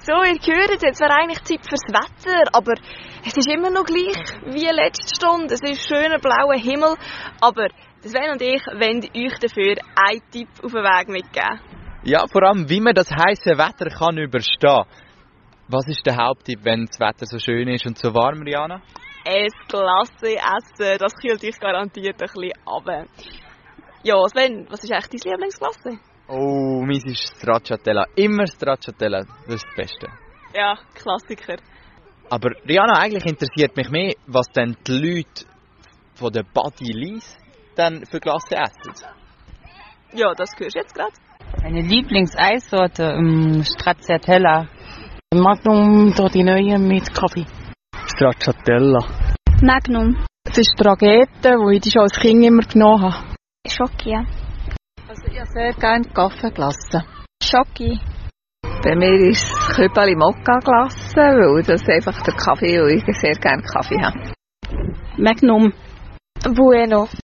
So, ihr hört jetzt, es wäre eigentlich Zeit fürs Wetter, aber es ist immer noch gleich wie letzte Stunde. Es ist schöner blauer Himmel, aber Sven und ich wollen euch dafür einen Tipp auf den Weg mitgeben. Ja, vor allem, wie man das heisse Wetter kann überstehen. Was ist der Haupttipp, wenn das Wetter so schön ist und so warm, Rihanna? Ein Klasse essen, das kühlt dich garantiert ein bisschen runter. Ja, Sven, was ist eigentlich deine Lieblingsklasse? Oh, meins ist Stracciatella. Immer Stracciatella, das ist das Beste. Ja, Klassiker. Aber Rihanna, eigentlich interessiert mich mehr, was denn die Leute von der Body Lies dann für Klasse essen. Ja, das hörst du jetzt gerade. Meine Lieblingseissorte, Stracciatella. Magnum, da die neue mit Kaffee. Stracciatella. Magnum. Das ist die Ragete, die ich schon als Kind immer genommen habe. Schoki, ja. Also ich habe sehr gerne Kaffeeglasse. Schoki. Bei mir ist es Kübeli Mokka-Glasse, weil das einfach der Kaffee, und ich sehr gerne Kaffee habe. Magnum. Bueno.